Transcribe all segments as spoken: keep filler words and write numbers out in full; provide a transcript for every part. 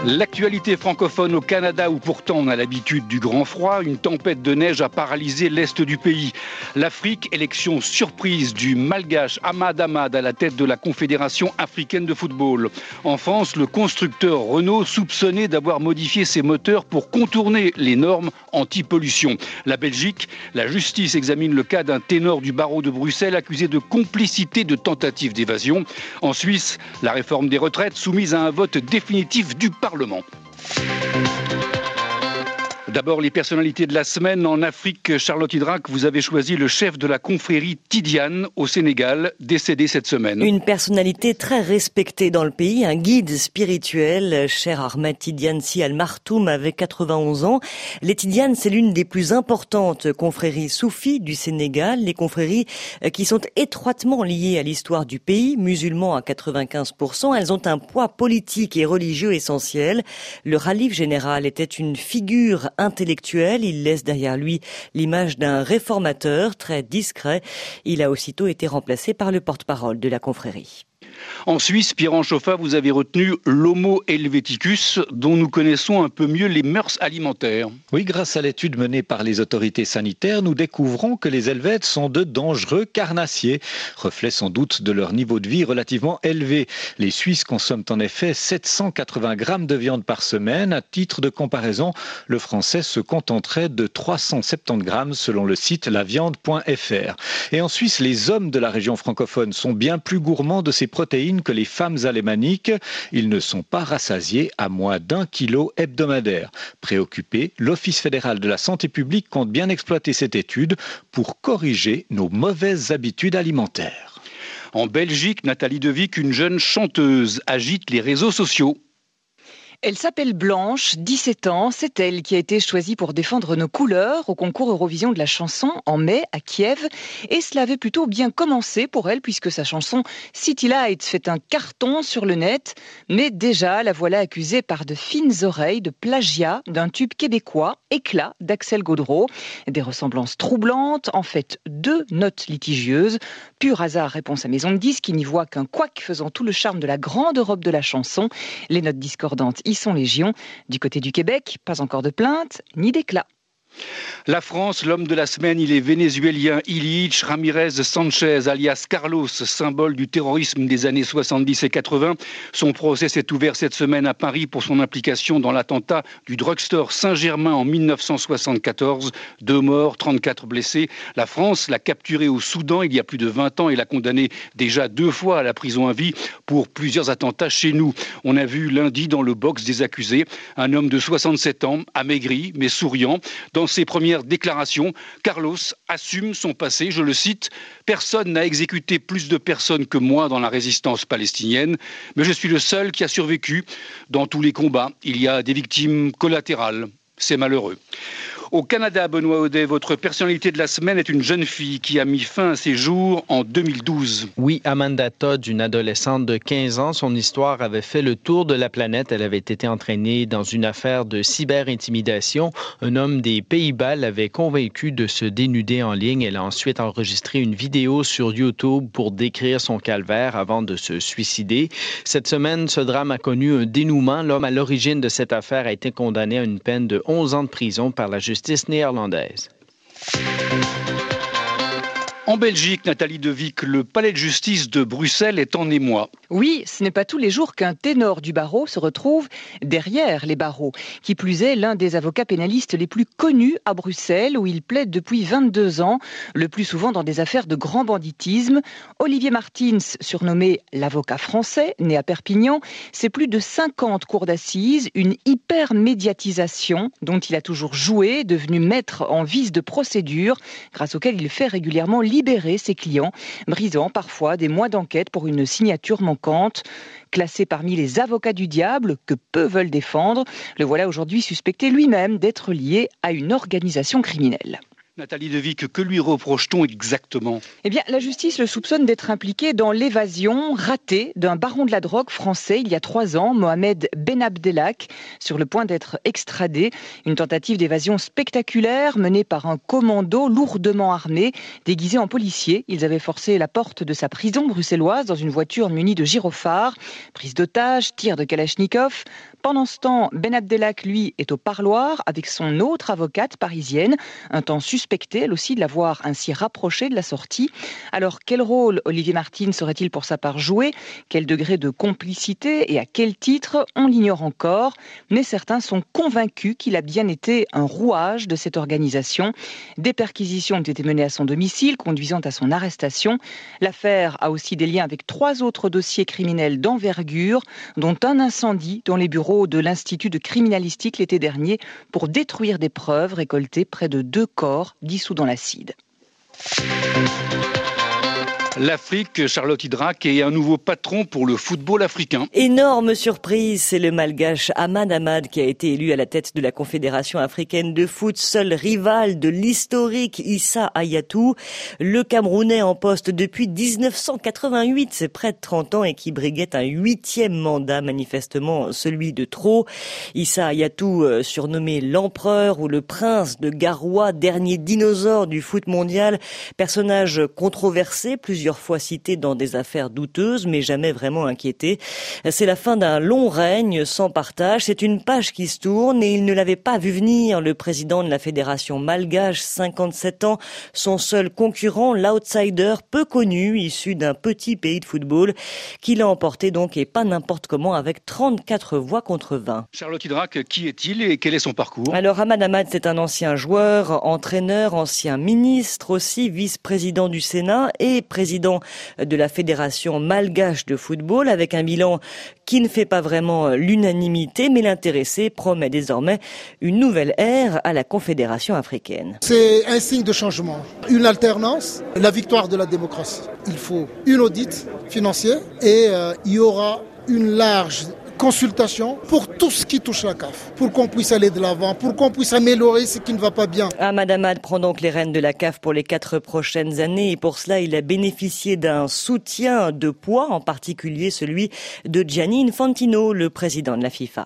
L'actualité francophone au Canada où pourtant on a l'habitude du grand froid, une tempête de neige a paralysé l'est du pays. L'Afrique, élection surprise du malgache Ahmad Ahmad à la tête de la Confédération africaine de football. En France, le constructeur Renault soupçonné d'avoir modifié ses moteurs pour contourner les normes anti-pollution. La Belgique, la justice examine le cas d'un ténor du barreau de Bruxelles accusé de complicité de tentative d'évasion. En Suisse, la réforme des retraites soumise à un vote définitif du Parlement. D'abord, les personnalités de la semaine. En Afrique, Charlotte Hydrac, vous avez choisi le chef de la confrérie Tidiane au Sénégal, décédé cette semaine. Une personnalité très respectée dans le pays, un guide spirituel. Cher Ahmed Tidiane Sy Al Maktoum avait quatre-vingt-onze ans. Les Tidianes, c'est l'une des plus importantes confréries soufis du Sénégal. Les confréries qui sont étroitement liées à l'histoire du pays, musulmans à quatre-vingt-quinze pour cent. Elles ont un poids politique et religieux essentiel. Le khalife général était une figure intellectuel, il laisse derrière lui l'image d'un réformateur très discret. Il a aussitôt été remplacé par le porte-parole de la confrérie. En Suisse, Pierre Chauffat, vous avez retenu l'Homo helveticus, dont nous connaissons un peu mieux les mœurs alimentaires. Oui, grâce à l'étude menée par les autorités sanitaires, nous découvrons que les Helvètes sont de dangereux carnassiers, reflet sans doute de leur niveau de vie relativement élevé. Les Suisses consomment en effet sept cent quatre-vingts grammes de viande par semaine. À titre de comparaison, le Français se contenterait de trois cent soixante-dix grammes selon le site la viande point f r. Et en Suisse, les hommes de la région francophone sont bien plus gourmands de ces protéines que les femmes alémaniques. Ils ne sont pas rassasiés à moins d'un kilo hebdomadaire. Préoccupé, l'Office fédéral de la santé publique compte bien exploiter cette étude pour corriger nos mauvaises habitudes alimentaires. En Belgique, Nathalie Devic, une jeune chanteuse, agite les réseaux sociaux. Elle s'appelle Blanche, dix-sept ans. C'est elle qui a été choisie pour défendre nos couleurs au concours Eurovision de la chanson en mai à Kiev. Et cela avait plutôt bien commencé pour elle puisque sa chanson City Lights fait un carton sur le net. Mais déjà, la voilà accusée par de fines oreilles de plagiat d'un tube québécois, Éclat d'Axel Gaudreau. Des ressemblances troublantes, en fait deux notes litigieuses. Pur hasard, répond sa maison de disques, qui n'y voit qu'un couac faisant tout le charme de la grande Europe de la chanson. Les notes discordantes y sont légion. Du côté du Québec, pas encore de plainte, ni d'éclat. La France, l'homme de la semaine, il est vénézuélien. Ilich Ramirez Sanchez, alias Carlos, symbole du terrorisme des années soixante-dix et quatre-vingts. Son procès s'est ouvert cette semaine à Paris pour son implication dans l'attentat du drugstore Saint-Germain en mille neuf cent soixante-quatorze. Deux morts, trente-quatre blessés. La France l'a capturé au Soudan il y a plus de vingt ans et l'a condamné déjà deux fois à la prison à vie pour plusieurs attentats chez nous. On a vu lundi dans le box des accusés un homme de soixante-sept ans, amaigri mais souriant. Dans ses premières déclarations, Carlos assume son passé, je le cite, « Personne n'a exécuté plus de personnes que moi dans la résistance palestinienne, mais je suis le seul qui a survécu. Dans tous les combats, il y a des victimes collatérales. C'est malheureux. » Au Canada, Benoît Audet, votre personnalité de la semaine est une jeune fille qui a mis fin à ses jours en deux mille douze. Oui, Amanda Todd, une adolescente de quinze ans, son histoire avait fait le tour de la planète. Elle avait été entraînée dans une affaire de cyber-intimidation. Un homme des Pays-Bas l'avait convaincue de se dénuder en ligne. Elle a ensuite enregistré une vidéo sur YouTube pour décrire son calvaire avant de se suicider. Cette semaine, ce drame a connu un dénouement. L'homme à l'origine de cette affaire a été condamné à une peine de onze ans de prison par la justice néerlandaise. En Belgique, Nathalie Devic, le palais de justice de Bruxelles est en émoi. Oui, ce n'est pas tous les jours qu'un ténor du barreau se retrouve derrière les barreaux. Qui plus est, l'un des avocats pénalistes les plus connus à Bruxelles, où il plaide depuis vingt-deux ans, le plus souvent dans des affaires de grand banditisme. Olivier Martins, surnommé l'avocat français, né à Perpignan, c'est plus de cinquante cours d'assises, une hyper-médiatisation dont il a toujours joué, devenu maître en vice de procédure, grâce auquel il fait régulièrement libérer ses clients, brisant parfois des mois d'enquête pour une signature manquante. Classé parmi les avocats du diable que peu veulent défendre, le voilà aujourd'hui suspecté lui-même d'être lié à une organisation criminelle. Nathalie Devic, que lui reproche-t-on exactement ? Eh bien, la justice le soupçonne d'être impliqué dans l'évasion ratée d'un baron de la drogue français il y a trois ans, Mohamed Benabdelak, sur le point d'être extradé. Une tentative d'évasion spectaculaire menée par un commando lourdement armé, déguisé en policier. Ils avaient forcé la porte de sa prison bruxelloise dans une voiture munie de gyrophares. Prise d'otage, tir de Kalachnikov. Pendant ce temps, Benabdelak, lui, est au parloir avec son autre avocate parisienne, un temps suspecté, elle aussi, de l'avoir ainsi rapproché de la sortie. Alors, quel rôle Olivier Martins aurait-il pour sa part joué ? Quel degré de complicité et à quel titre ? On l'ignore encore, mais certains sont convaincus qu'il a bien été un rouage de cette organisation. Des perquisitions ont été menées à son domicile, conduisant à son arrestation. L'affaire a aussi des liens avec trois autres dossiers criminels d'envergure, dont un incendie dans les bureaux de l'Institut de criminalistique l'été dernier pour détruire des preuves récoltées près de deux corps dissous dans l'acide. L'Afrique, Charlotte Hydrac, est un nouveau patron pour le football africain. Énorme surprise, c'est le malgache Ahmad Ahmad qui a été élu à la tête de la Confédération africaine de foot, seul rival de l'historique Issa Hayatou. Le Camerounais en poste depuis dix-neuf cent quatre-vingt-huit, c'est près de trente ans et qui briguait un huitième mandat, manifestement celui de trop. Issa Hayatou, surnommé l'empereur ou le prince de Garoua, dernier dinosaure du foot mondial, personnage controversé, plusieurs Plusieurs fois cité dans des affaires douteuses, mais jamais vraiment inquiété. C'est la fin d'un long règne sans partage. C'est une page qui se tourne et il ne l'avait pas vu venir. Le président de la fédération malgache, cinquante-sept ans, son seul concurrent, l'outsider peu connu, issu d'un petit pays de football, qui l'a emporté donc et pas n'importe comment avec trente-quatre voix contre vingt. Charlotte Hydrac, qui est-il et quel est son parcours ? Alors Ahmad Ahmad, c'est un ancien joueur, entraîneur, ancien ministre aussi, vice-président du Sénat et président de la Fédération malgache de football, avec un bilan qui ne fait pas vraiment l'unanimité, mais l'intéressé promet désormais une nouvelle ère à la Confédération africaine. C'est un signe de changement, une alternance, la victoire de la démocratie. Il faut une audit financière et euh, il y aura une large consultation pour tout ce qui touche la C A F, pour qu'on puisse aller de l'avant, pour qu'on puisse améliorer ce qui ne va pas bien. Ahmad Ahmad prend donc les rênes de la C A F pour les quatre prochaines années et pour cela il a bénéficié d'un soutien de poids, en particulier celui de Gianni Infantino, le président de la FIFA.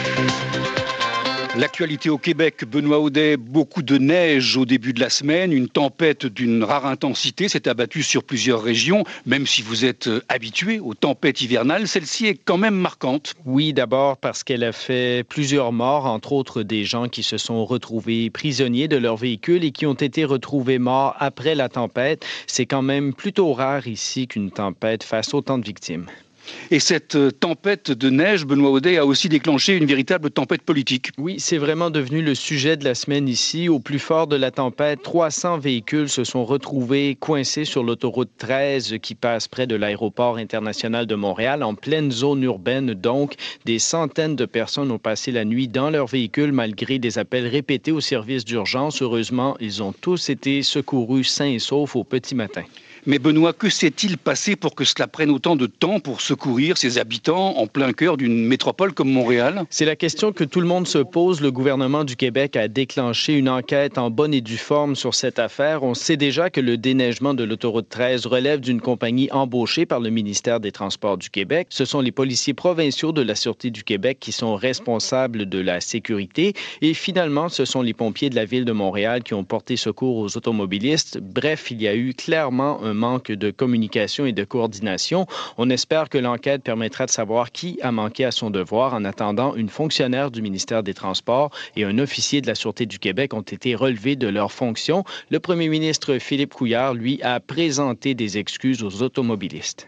L'actualité au Québec, Benoît Audet, beaucoup de neige au début de la semaine, une tempête d'une rare intensité s'est abattue sur plusieurs régions, même si vous êtes habitué aux tempêtes hivernales, celle-ci est quand même marquante. Oui, d'abord parce qu'elle a fait plusieurs morts, entre autres des gens qui se sont retrouvés prisonniers de leur véhicule et qui ont été retrouvés morts après la tempête. C'est quand même plutôt rare ici qu'une tempête fasse autant de victimes. Et cette tempête de neige, Benoît Audet, a aussi déclenché une véritable tempête politique. Oui, c'est vraiment devenu le sujet de la semaine ici. Au plus fort de la tempête, trois cents véhicules se sont retrouvés coincés sur l'autoroute treize qui passe près de l'aéroport international de Montréal, en pleine zone urbaine. Donc, des centaines de personnes ont passé la nuit dans leurs véhicules malgré des appels répétés au service d'urgence. Heureusement, ils ont tous été secourus sains et saufs au petit matin. Mais Benoît, que s'est-il passé pour que cela prenne autant de temps pour secourir ses habitants en plein cœur d'une métropole comme Montréal? C'est la question que tout le monde se pose. Le gouvernement du Québec a déclenché une enquête en bonne et due forme sur cette affaire. On sait déjà que le déneigement de l'autoroute treize relève d'une compagnie embauchée par le ministère des Transports du Québec. Ce sont les policiers provinciaux de la Sûreté du Québec qui sont responsables de la sécurité. Et finalement, ce sont les pompiers de la Ville de Montréal qui ont porté secours aux automobilistes. Bref, il y a eu clairement un manque de communication et de coordination. On espère que l'enquête permettra de savoir qui a manqué à son devoir. En attendant, une fonctionnaire du ministère des Transports et un officier de la Sûreté du Québec ont été relevés de leurs fonctions. Le premier ministre Philippe Couillard, lui, a présenté des excuses aux automobilistes.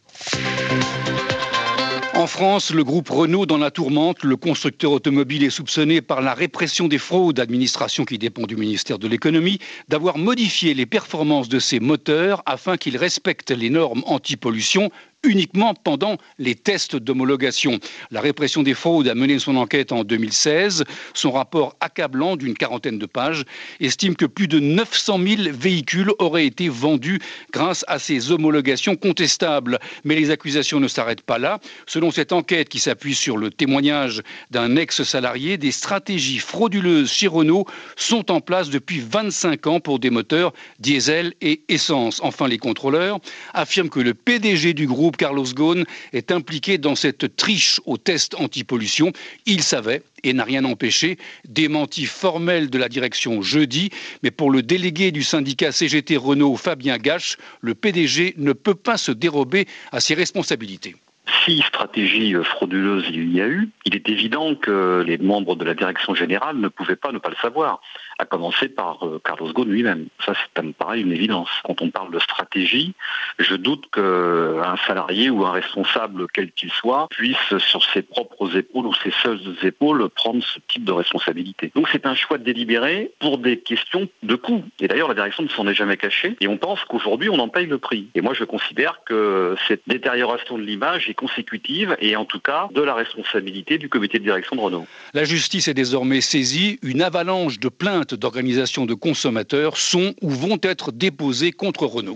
En France, le groupe Renault dans la tourmente. Le constructeur automobile est soupçonné par la répression des fraudes, administration qui dépend du ministère de l'économie, d'avoir modifié les performances de ses moteurs afin qu'ils respectent les normes anti-pollution. uniquement pendant les tests d'homologation. La répression des fraudes a mené son enquête en deux mille seize. Son rapport accablant d'une quarantaine de pages estime que plus de neuf cent mille véhicules auraient été vendus grâce à ces homologations contestables. Mais les accusations ne s'arrêtent pas là. Selon cette enquête qui s'appuie sur le témoignage d'un ex-salarié, des stratégies frauduleuses chez Renault sont en place depuis vingt-cinq ans pour des moteurs diesel et essence. Enfin, les contrôleurs affirment que le P D G du groupe, Carlos Ghosn, est impliqué dans cette triche au test anti-pollution. Il savait et n'a rien empêché. Démenti formel de la direction jeudi, mais pour le délégué du syndicat C G T Renault, Fabien Gache, le P D G ne peut pas se dérober à ses responsabilités. Si stratégie frauduleuse il y a eu, il est évident que les membres de la direction générale ne pouvaient pas ne pas le savoir, à commencer par Carlos Ghosn lui-même. Ça, ça me paraît une évidence. Quand on parle de stratégie, je doute qu'un salarié ou un responsable, quel qu'il soit, puisse sur ses propres épaules ou ses seules épaules prendre ce type de responsabilité. Donc c'est un choix délibéré pour des questions de coût. Et d'ailleurs, la direction ne s'en est jamais cachée. Et on pense qu'aujourd'hui, on en paye le prix. Et moi, je considère que cette détérioration de l'image est consécutive et en tout cas de la responsabilité du comité de direction de Renault. La justice est désormais saisie. Une avalanche de plaintes d'organisations de consommateurs sont ou vont être déposées contre Renault.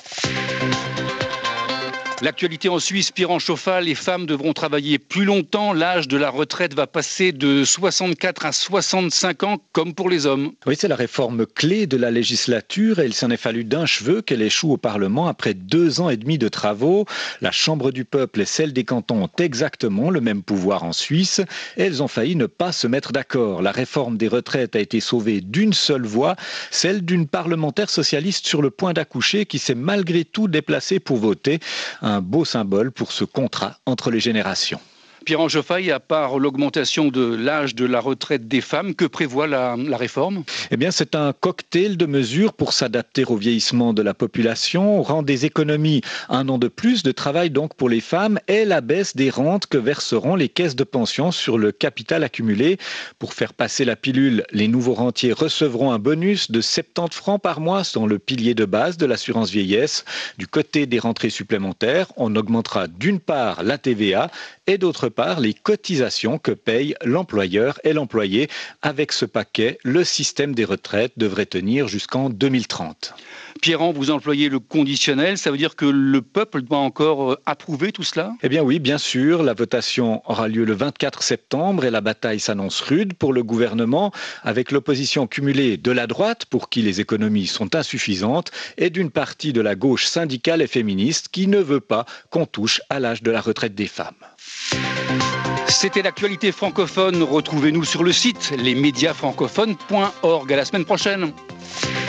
L'actualité en Suisse, Pierre-Anne, les femmes devront travailler plus longtemps. L'âge de la retraite va passer de soixante-quatre à soixante-cinq ans, comme pour les hommes. Oui, c'est la réforme clé de la législature et il s'en est fallu d'un cheveu qu'elle échoue au Parlement après deux ans et demi de travaux. La Chambre du peuple et celle des cantons ont exactement le même pouvoir en Suisse. Elles ont failli ne pas se mettre d'accord. La réforme des retraites a été sauvée d'une seule voix, celle d'une parlementaire socialiste sur le point d'accoucher qui s'est malgré tout déplacée pour voter. Un beau symbole pour ce contrat entre les générations. Pierre-Anne Chauffaille, à part l'augmentation de l'âge de la retraite des femmes, que prévoit la, la réforme ? Eh bien, c'est un cocktail de mesures pour s'adapter au vieillissement de la population. On rend des économies, un an de plus de travail donc pour les femmes et la baisse des rentes que verseront les caisses de pension sur le capital accumulé. Pour faire passer la pilule, les nouveaux rentiers recevront un bonus de soixante-dix francs par mois dans le pilier de base de l'assurance vieillesse. Du côté des rentrées supplémentaires, on augmentera d'une part la T V A et d'autre part les cotisations que payent l'employeur et l'employé. Avec ce paquet, le système des retraites devrait tenir jusqu'en deux mille trente. Pierre-Anne, vous employez le conditionnel, ça veut dire que le peuple doit encore approuver tout cela ? Eh bien oui, bien sûr, la votation aura lieu le vingt-quatre septembre et la bataille s'annonce rude pour le gouvernement, avec l'opposition cumulée de la droite, pour qui les économies sont insuffisantes, et d'une partie de la gauche syndicale et féministe qui ne veut pas qu'on touche à l'âge de la retraite des femmes. C'était l'actualité francophone. Retrouvez-nous sur le site lesmediasfrancophones point org. À la semaine prochaine.